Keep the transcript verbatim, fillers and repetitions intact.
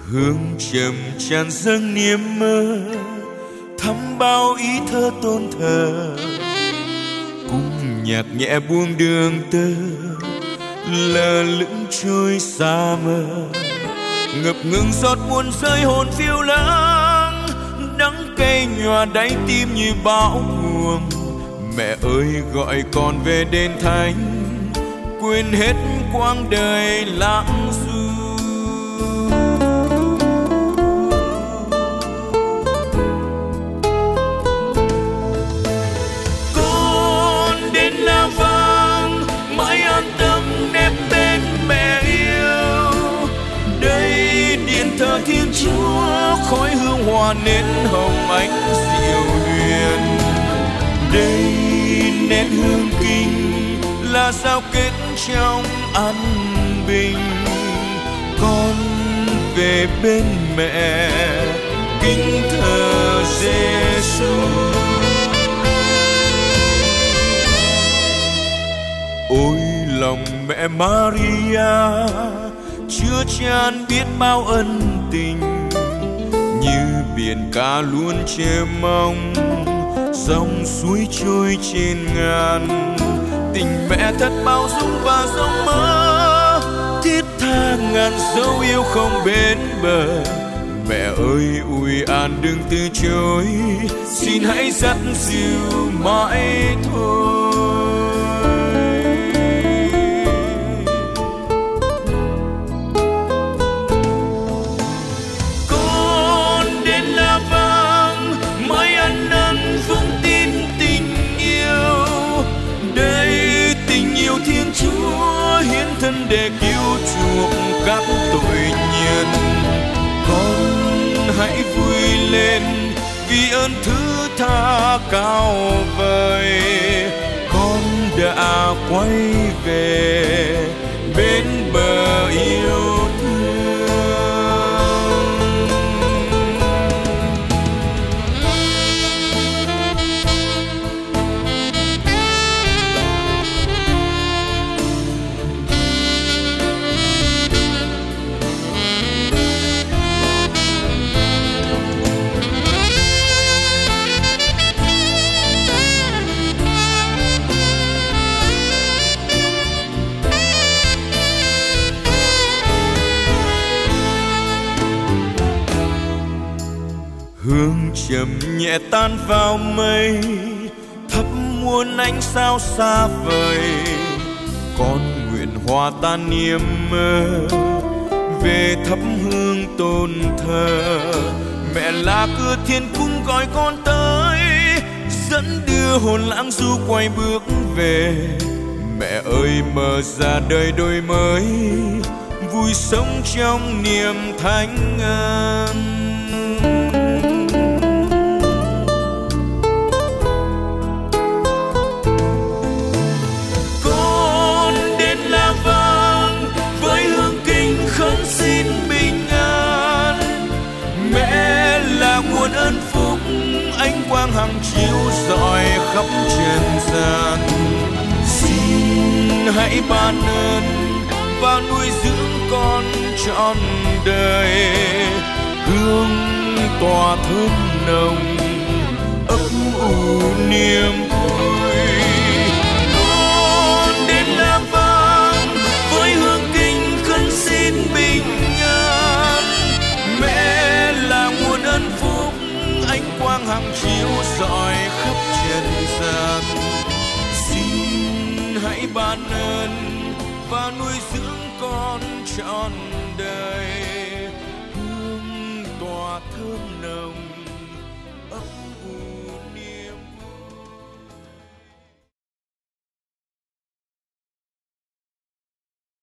Hương trầm tràn dâng niềm mơ, thắm bao ý thơ tôn thờ. Cung nhạc nhẹ buông đường tơ, lờ lững trôi xa mờ. Ngập ngừng giọt buồn rơi hồn phiêu lãng, đắng cay nhòa đáy tim như bão cuồng. Mẹ ơi gọi con về đền thánh, quên hết quãng đời lãng du. Con đến La Vang mãi an tâm nép bên mẹ yêu. Đây điện thờ Thiên Chúa, khói hương hoa nến hồng ánh diệu huyền. Đây nén hương kinh là giao kết trong an bình. Con về bên mẹ kính thờ Giêsu. Ôi lòng mẹ Maria chứa chan biết bao ân tình, như biển cả luôn chờ mong dòng suối trôi trên ngàn. Tình mẹ thật bao dung và rộng mơ, thiết tha ngàn dấu yêu không bến bờ. Mẹ ơi ui an đừng từ chối, xin hãy dắt dìu mãi thôi. Con đến La Vang mãi ăn năn vững tin tình yêu. Đây tình yêu Thiên Chúa hiến thân để cứu chuộc các tội nhân. Con hãy vui lên vì ơn thứ tha cao vời. Con đã quay về bên bờ yêu thương. Hương trầm nhẹ tan vào mây, thắp muôn ánh sao xa vời. Con nguyện hòa tan niềm mơ, về thắp hương tôn thờ. Mẹ là cửa thiên cung gọi con tới, dẫn đưa hồn lãng du quay bước về. Mẹ ơi mở ra đời đôi mới, vui sống trong niềm thánh ân. Xin bình an, mẹ là nguồn ơn phúc, ánh quang hằng chiếu rọi khắp trần gian. Xin hãy ban ơn và nuôi dưỡng con trọn đời, hương tỏa thơm nồng ấp ủ niềm vui. Con đến La Vang với hương kinh khấn xin bình an, mẹ là nguồn ơn phúc, ánh quang hằng chiếu rọi khắp trần gian. Xin hãy ban ơn và nuôi dưỡng con trọn đời, hương tỏa thơm nồng